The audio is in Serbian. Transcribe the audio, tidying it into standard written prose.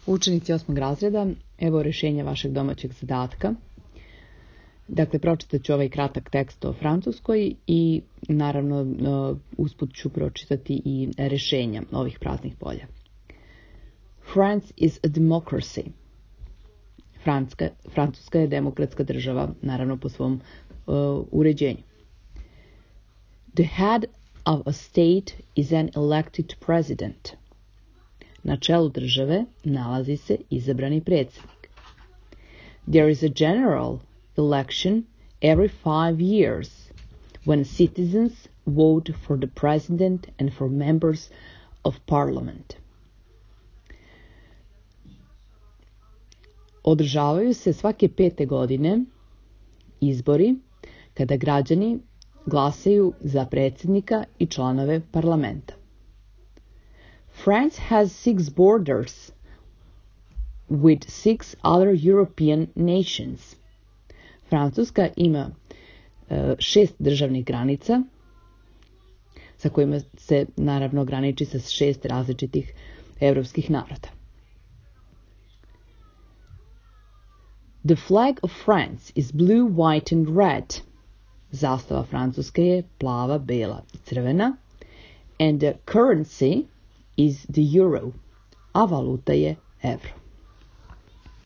Učenici 8. razreda, evo rešenja vašeg domaćeg zadatka. Dakle, pročitat ću ovaj kratak tekst o Francuskoj i naravno usput ću pročitati i rešenja ovih praznih polja. France is a democracy. Francuska je demokratska država, naravno po svom uređenju. The head of a state is an elected president. Na čelu države nalazi se izabrani predsjednik. There is a general election every 5 years when citizens vote for the president and for members of parliament. Održavaju se svake 5. godine izbori kada građani glasaju za predsjednika i članove parlamenta. France has 6 borders with 6 other European nations. Francuska ima 6 državnih granica sa kojima se naravno graniči sa 6 različitih evropskih naroda. The flag of France is blue, white and red. Zastava Francuske je plava, bela i crvena. And the currency is the euro, a valuta je euro.